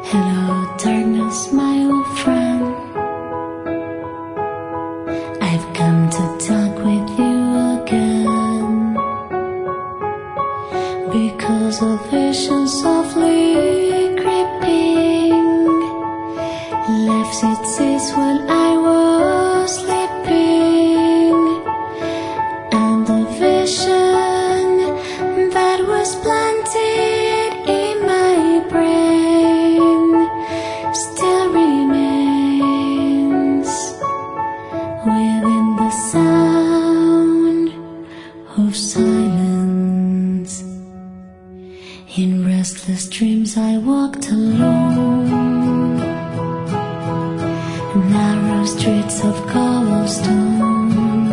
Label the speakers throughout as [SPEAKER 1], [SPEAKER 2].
[SPEAKER 1] Hello, darkness, my old friend. I've come to talk with you again, because a vision softly creeping left its seeds while I was sleeping, and the vision that was planted in my brain still remains within the sound of silence. In restless dreams I walked alone, narrow streets of cobblestone,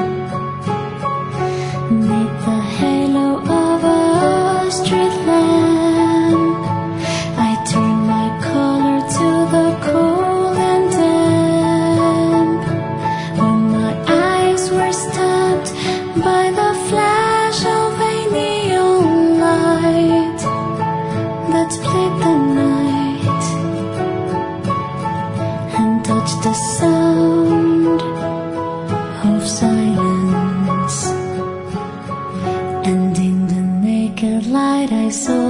[SPEAKER 1] neath the halo of a street lamp. I turned my collar to the cold and damp, when my eyes were stabbed by the flash of a neon light that split the night and touched the sound of silence. And in the naked light I saw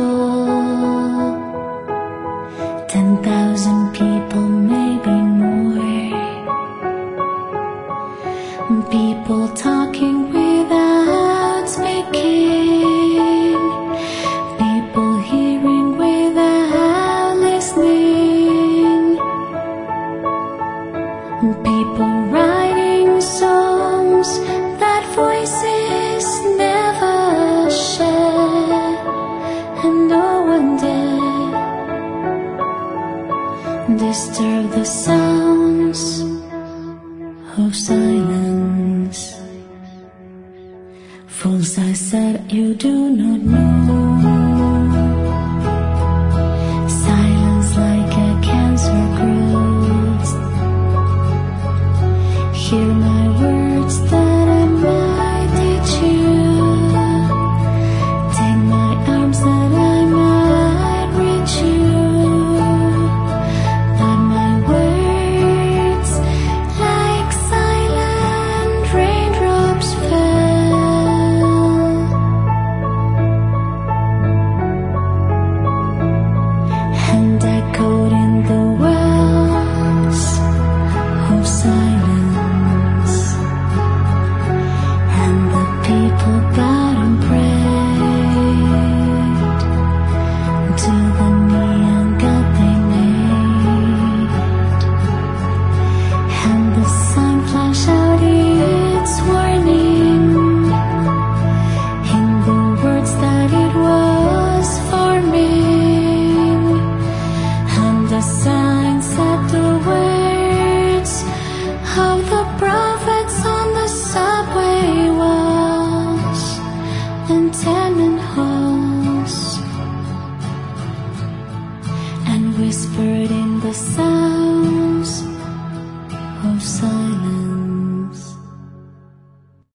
[SPEAKER 1] 10,000 people, maybe more, people talking without speaking, people hearing without listening, people writing songs that voices never share, and no one dare disturb the sounds of silence. Fools, I said, you do not know. Silence like a cancer grows. Hear my words that I might teach you. Take my arms that I might reach you. That my words like silent raindrops fell, and echoed in the wells of silence. And the people bowed and prayed to the neon god they made, and the sun flashed out its warning in the words that it was forming, and the sign said the words of the prophets on the subway walls and tenement halls, and whispered in the sound